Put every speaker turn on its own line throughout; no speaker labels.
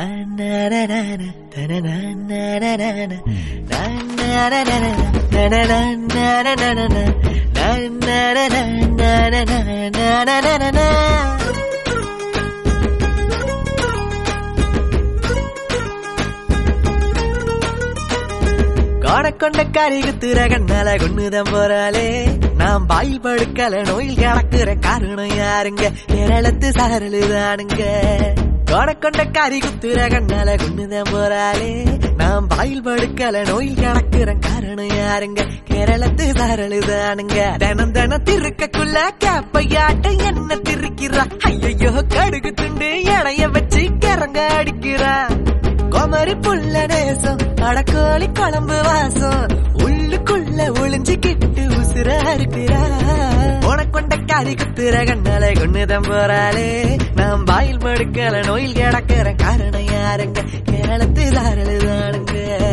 கொண்ட கரிகுத்துற கண்ணால கொண்டுதான் போறாளே நாம் பாயில் படுக்கல நோயில் கிடக்குற காரணம் யாருங்க கேரளத்து சாரலுதானுங்க கொண்ட கரிகுத்துற கண்ணால கொண்டுதான் போறாளே நாம் பாயில் படுக்கல நோயில் கிடக்குற காரணம் யாருங்க கேரளத்து சாரலுதானுங்க தினம் தினம் திருக்கக்குள்ள கேப்பையாட்ட என்ன திருக்கிறா ஐயோ கடுகு துண்டு இடைய வச்சு கிறங்க அடிக்கிறா கோமரி புள்ள நேசம் அடக்கோழி குழம்பு வாசம் உள்ளுக்குள்ள ஒளிஞ்சுக்கிட்டு உசுரா இருக்கிறா உனக்கொண்ட காரி குத்துற கண்ணால கொண்டுதான் போறாளே நாம் வாயில் படுக்கல நோயில் கிடக்கிற காரணம் யாருங்க கேரளத்து தாரலுதானுங்க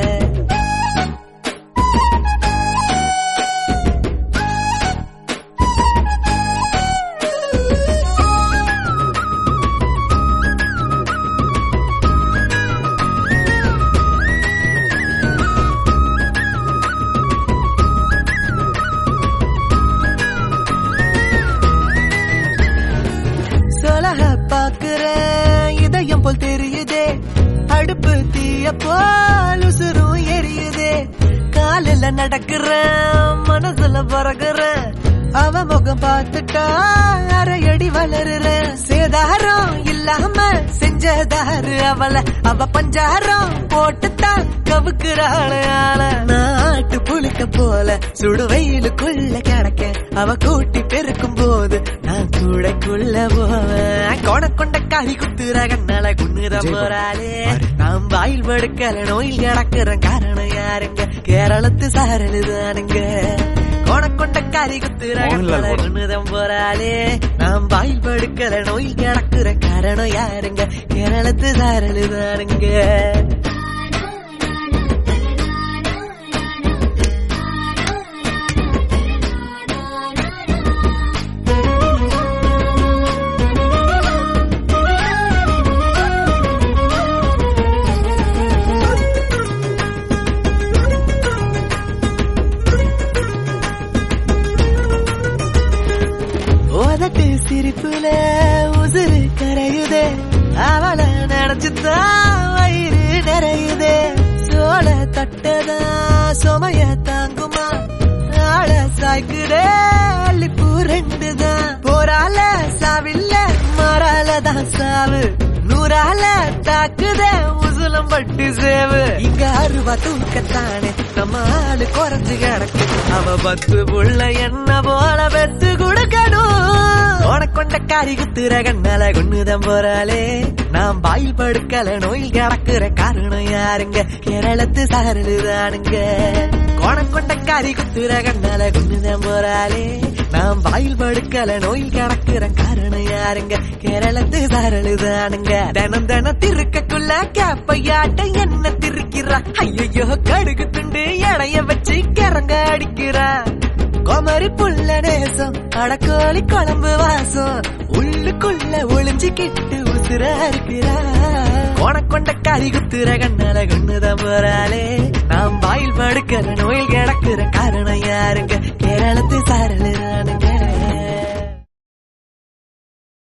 இதயம் போல் தெரியுதே அடுப்பு தீய போல் உசுரும் எரியுதே காலில நடக்கிற மனசுல பறகுற அவ முகம் பார்த்துட்டா அரையடி வளருற சேதாரம் இல்லாம செஞ்சதாரு அவளை அவ பஞ்சாரம் போட்டுத்தான் கவுக்குறாள நாட்டு புளிக்க போல சுடு வெயிலுக்குள்ள கிடக்க அவ கூட்டி பெருக்கும் போது நான் கூடைக்குள்ள போவேன் கொண்ட காரி குத்துற கண்ணால குன்னுதான் போறாளே நாம் வாயில் படுக்கல நோயில் கிடக்குற காரணம் யாருங்க கேரளத்து சாரலுதானுங்க கொண்ட காரி குத்துற கண்ணால குன்னுதான் போறாளே நாம் வாயில் படுக்கல நோயில் கிடக்குற காரணம் யாருங்க கேரளத்து சாரலுதானுங்க சிரிப்புல உசுறு கரையுதே அவளை நினைச்சுதான் வயிறு நிறையுதே சோழ தட்டதா சுமைய தாங்குமா ஆள சாய்க்குதே அள்ளிப்பூ ரெண்டுதான் போரால சாவில்ல மாறாலதான் சாவு நூறால தாக்குதே உசுலம் பட்டு சேவு இங்க அருவா தூக்கத்தானே நம்ம ஆளு குறைஞ்சு கிடக்கு அவ 10 புள்ள என்ன போல பெத்து கொடுக்கணும் கொண்ட காரி குத்துற கண்ணால கொண்டுதான் போறாளே நாம் வாயில் படுக்கல நோயில் கிடக்குற காரணம் யாருங்க கேரளத்து சாரலுதானுங்க கொண்ட காரி குத்துற கண்ணால கொண்டுதான் போறாளே நாம் வாயில் படுக்கல நோயில் கிடக்குற காரணம் யாருங்க கேரளத்து சாரலுதானுங்க தினம் தினம் திருக்கக்குள்ள கேப்பையாட்ட என்ன திருக்கிறா ஐயோ கடுகு துண்டு இடைய வச்சு கிறங்க அடிக்கிறா கோமரி புள்ள நேசம் அடக்கோழி குழம்பு வாசம் உள்ளுக்குள்ள ஒளிஞ்சுக்கிட்டு உசுரா இருக்கிறா கொண்ட காரி குத்துற கண்ணால கொண்டுதான் போறாளே நாம் வாயில் படுக்கிற நோயில் கிடக்குற காரணம் யாருங்க கேரளத்து சாரலுதானுங்க